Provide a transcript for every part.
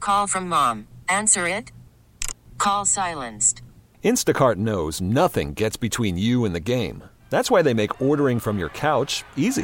Call from mom. Answer it. Call silenced. Instacart knows nothing gets between you and the game. That's why they make ordering from your couch easy.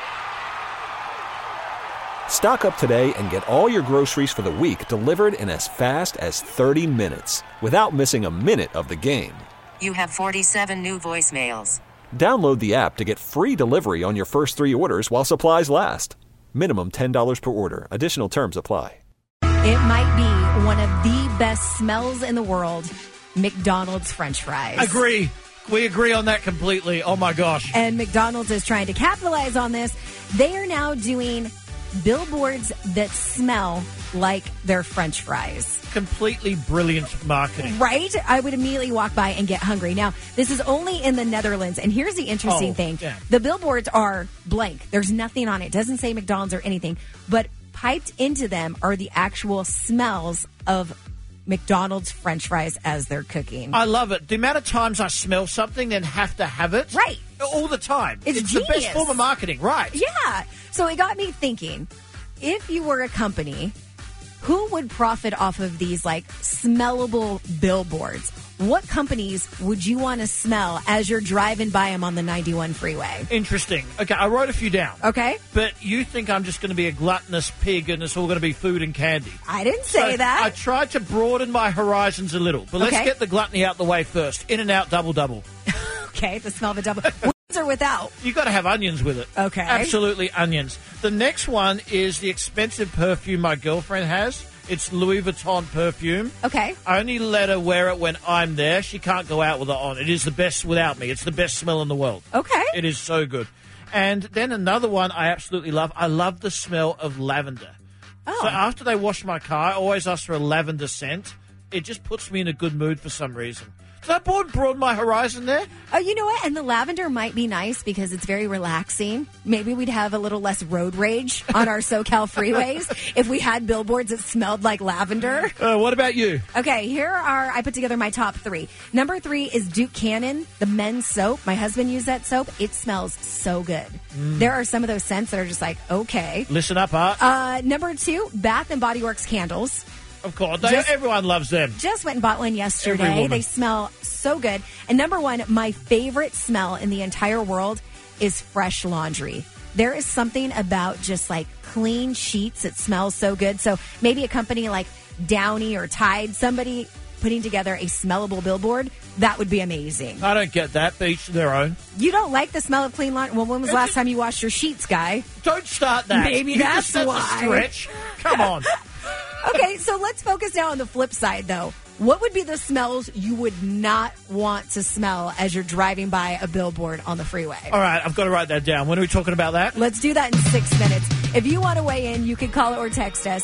Stock up today and get all your groceries for the week delivered in as fast as 30 minutes without missing a minute of the game. You have 47 new voicemails. Download the app to get free delivery on your first 3 orders while supplies last. Minimum $10 per order. Additional terms apply. It might be one of the best smells in the world, McDonald's French fries. Agree. We agree on that completely. Oh, my gosh. And McDonald's is trying to capitalize on this. They are now doing billboards that smell like their French fries. Completely brilliant marketing. Right? I would immediately walk by and get hungry. Now, this is only in the Netherlands, and here's the interesting thing. Yeah. The billboards are blank. There's nothing on it. It doesn't say McDonald's or anything, but piped into them are the actual smells of McDonald's French fries as they're cooking. I love it. The amount of times I smell something and have to have it. Right. All the time. It's the best genius. form of marketing. Right. Yeah. So it got me thinking, if you were a company, who would profit off of these like smellable billboards? What companies would you want to smell as you're driving by them on the 91 freeway? Interesting. Okay, I wrote a few down. Okay. But you think I'm just going to be a gluttonous pig and it's all going to be food and candy. I didn't say that. I tried to broaden my horizons a little. But let's get the gluttony out the way first. In-N-Out double-double. Okay, the smell of a double. With or without? You've got to have onions with it. Okay. Absolutely onions. The next one is the expensive perfume my girlfriend has. It's Louis Vuitton perfume. Okay. I only let her wear it when I'm there. She can't go out with it on. It is the best without me. It's the best smell in the world. Okay. It is so good. And then another one I absolutely love. I love the smell of lavender. Oh. So after they wash my car, I always ask for a lavender scent. It just puts me in a good mood for some reason. Did I broaden my horizon there? Oh, you know what? And the lavender might be nice because it's very relaxing. Maybe we'd have a little less road rage on our SoCal freeways if we had billboards that smelled like lavender. What about you? Okay, I put together my top 3. Number 3 is Duke Cannon, the men's soap. My husband used that soap. It smells so good. There are some of those scents that are just like, okay. Listen up, Art. Number 2, Bath and Body Works candles. Of course. Everyone loves them. Just went and bought one yesterday. Every woman. They smell so good. And number 1, my favorite smell in the entire world is fresh laundry. There is something about just like clean sheets that smells so good. So maybe a company like Downy or Tide, somebody putting together a smellable billboard, that would be amazing. I don't get that, but each to their own. You don't like the smell of clean laundry? Well, when was the last time you washed your sheets, Guy? Don't start that. Maybe that's a why. Stretch. Come on. Okay, so let's focus now on the flip side, though. What would be the smells you would not want to smell as you're driving by a billboard on the freeway? All right, I've got to write that down. When are we talking about that? Let's do that in 6 minutes. If you want to weigh in, you can call or text us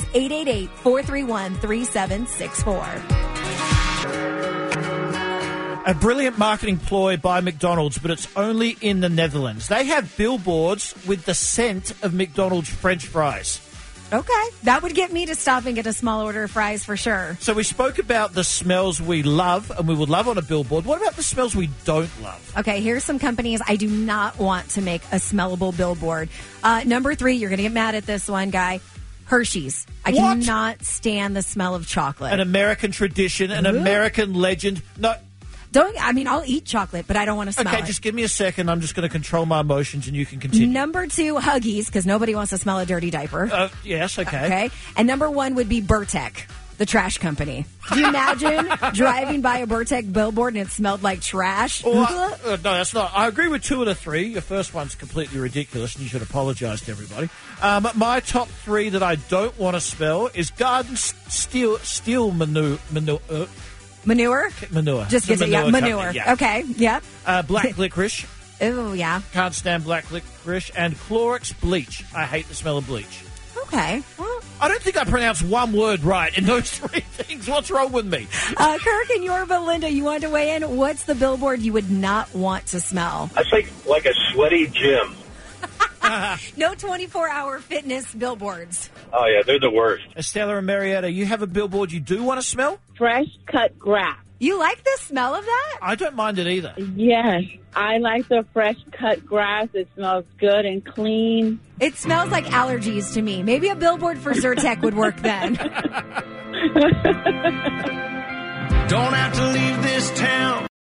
888-431-3764. A brilliant marketing ploy by McDonald's, but it's only in the Netherlands. They have billboards with the scent of McDonald's French fries. Okay. That would get me to stop and get a small order of fries for sure. So we spoke about the smells we love and we would love on a billboard. What about the smells we don't love? Okay, here's some companies I do not want to make a smellable billboard. Number 3, you're going to get mad at this one, Guy. Hershey's. I cannot stand the smell of chocolate. An American tradition, an American legend. No. I'll eat chocolate, but I don't want to smell it. Okay, just give me a second. I'm just going to control my emotions and you can continue. Number 2, Huggies, because nobody wants to smell a dirty diaper. Yes, okay. Okay. And number 1 would be Bertec, the trash company. Do you imagine driving by a Bertec billboard and it smelled like trash? No, that's not. I agree with 2 of the 3. Your first one's completely ridiculous and you should apologize to everybody. My top 3 that I don't want to smell is garden steel manure. Manure? Manure. Just get it, yeah. Manure. Yeah. Okay, yep. Black licorice. Oh, yeah. Can't stand black licorice. And Clorox bleach. I hate the smell of bleach. Okay. Well, I don't think I pronounced one word right in those 3 things. What's wrong with me? Kirk and Yorba, Linda, you want to weigh in? What's the billboard you would not want to smell? I think like a sweaty gym. No 24-hour fitness billboards. Oh, yeah, they're the worst. Estella and Marietta, you have a billboard you do want to smell? Fresh cut grass. You like the smell of that? I don't mind it either. Yes, I like the fresh cut grass. It smells good and clean. It smells like allergies to me. Maybe a billboard for Zyrtec would work then. Don't have to leave this town.